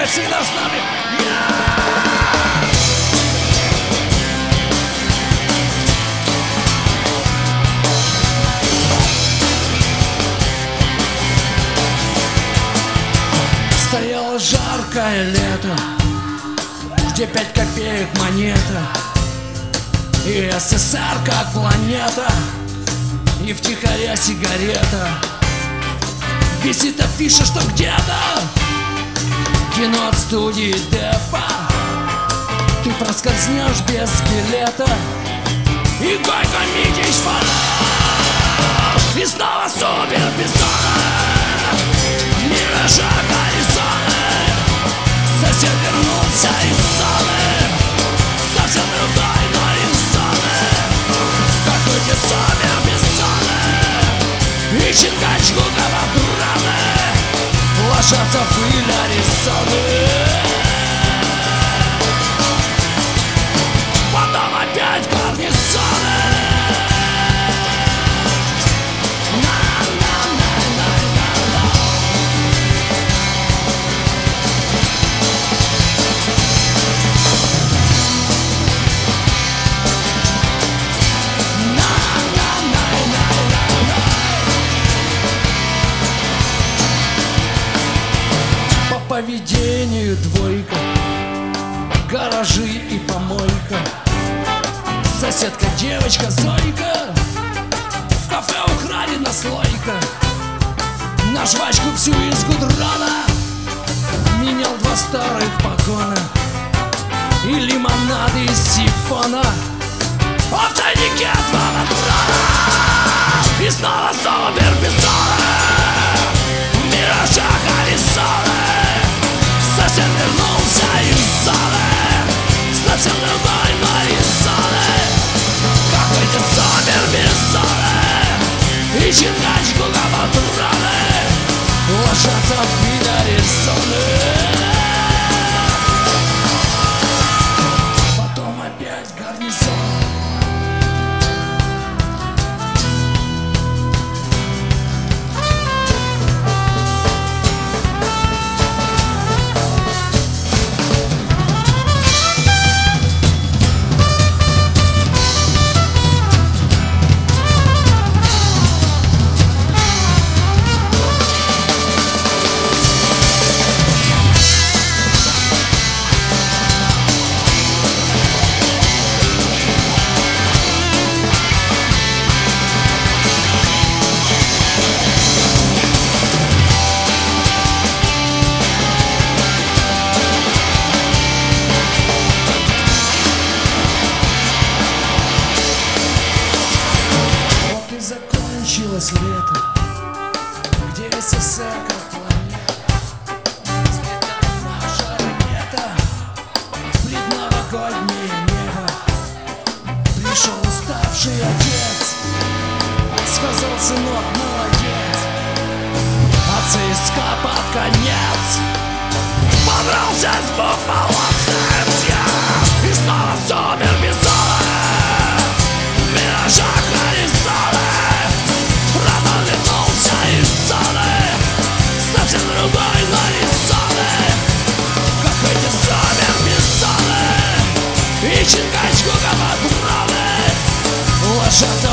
всегда с нами. Стояло жаркое лето, где 5 копеек монета, и СССР как планета, и втихаря сигарета. Висит афиша, что где-то кино от студии Депа. Ты проскользнешь без билета, и горько видишь фонарь. И снова супер бизона, миража горизонта. Сосед вернулся из зоны, совсем другой, но из зоны. Какой-то супер бизона, и чингачку кавадраны ложатся в пыль Аризоны. Потом опять гарнизоны. По поведению двойка, гаражи и помойка. Соседка девочка Зойка, в кафе украдена слойка. На жвачку всю из гудрона менял 2 старых погона и лимонады из сифона. А в тайнике 2 патрона, и снова супер бизона, миража горизонта. Сосед вернулся из зоны, совсем другой, но из зоны. Какой-то супер бизоны, и чингачку кавадраны ложатся в пыль Аризоны. Потом опять гарнизон. Закончилось лето, где СССР как планета. Взлетает наша ракета в предновогоднее небо. Пришел уставший отец, сказал: сынок, молодец. А ЦСКА под конец подрался с буфалосом. И снова супер бизона, миража горизонта. Братан вернулся из зоны, совсем другой, но из зоны. Какой-то супер бизона, и чингачку кавадраны ложатся